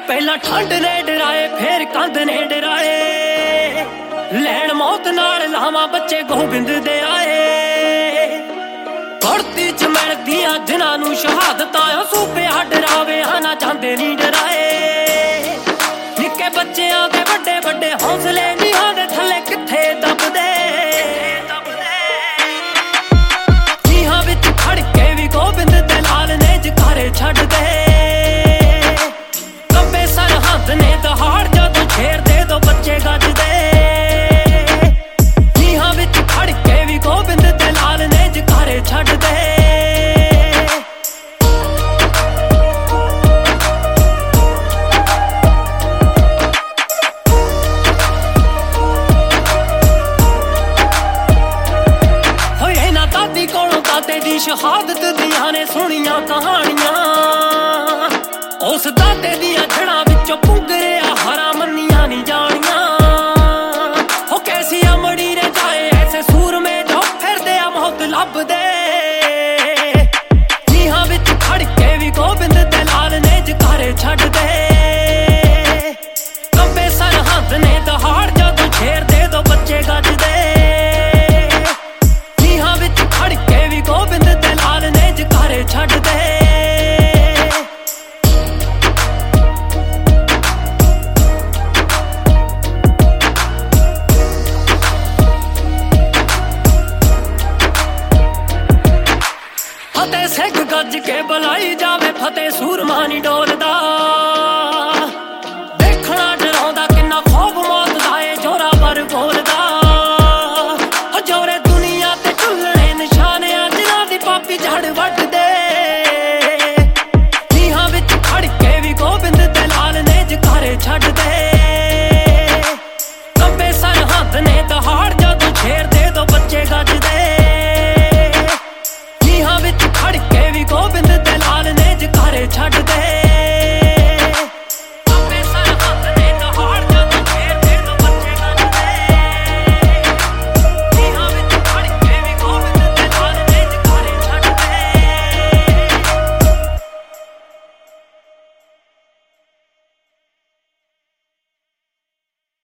पहला ठंड ने डराए फिर कंध ने डराए लैन मौत नाल लावा बच्चे गोबिंद दे आए धरती च मिलदियां जिन्हां नूं शहादतां सूबे डरावे ना जांदे नी डराए निक्के बच्चियां दे वड्डे वड्डे हौसले नीहां दे थल्ले किथे दबदे नीहां विच खड़ के भी गोबिंद दे नाल ने जकारे छड्ड दे कंबे सरहद ने दहाड़